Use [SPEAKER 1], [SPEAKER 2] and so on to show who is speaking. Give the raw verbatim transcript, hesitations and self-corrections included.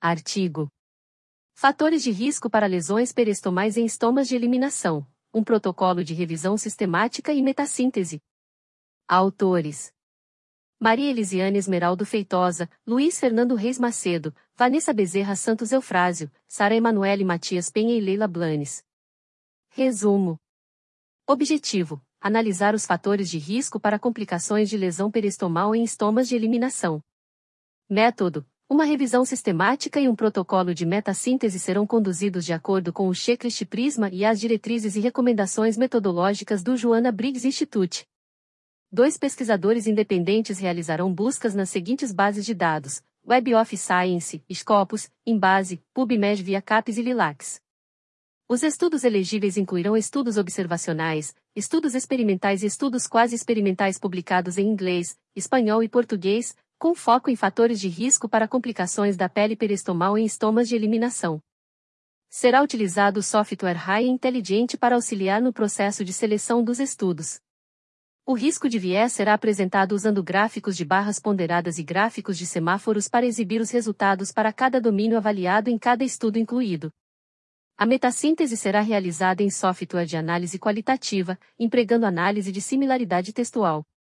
[SPEAKER 1] Artigo. Fatores de risco para lesões peristomais em estomas de eliminação. Um protocolo de revisão sistemática e metassíntese. Autores: Maria Elisiane Esmeraldo Feitosa, Luiz Fernando Reis Macedo, Vanessa Bezerra Santos Eufrásio, Sara Emanuele Matias Penha e Leila Blanes. Resumo. Objetivo: analisar os fatores de risco para complicações de lesão peristomal em estomas de eliminação. Método: uma revisão sistemática e um protocolo de metassíntese serão conduzidos de acordo com o checklist Prisma e as diretrizes e recomendações metodológicas do Joanna Briggs Institute. Dois pesquisadores independentes realizarão buscas nas seguintes bases de dados: Web of Science, Scopus, Embase, PubMed via CAPES e Lilacs. Os estudos elegíveis incluirão estudos observacionais, estudos experimentais e estudos quase experimentais publicados em inglês, espanhol e português, com foco em fatores de risco para complicações da pele peristomal em estomas de eliminação. Será utilizado o software High Intelligent para auxiliar no processo de seleção dos estudos. O risco de viés será apresentado usando gráficos de barras ponderadas e gráficos de semáforos para exibir os resultados para cada domínio avaliado em cada estudo incluído. A metassíntese será realizada em software de análise qualitativa, empregando análise de similaridade textual.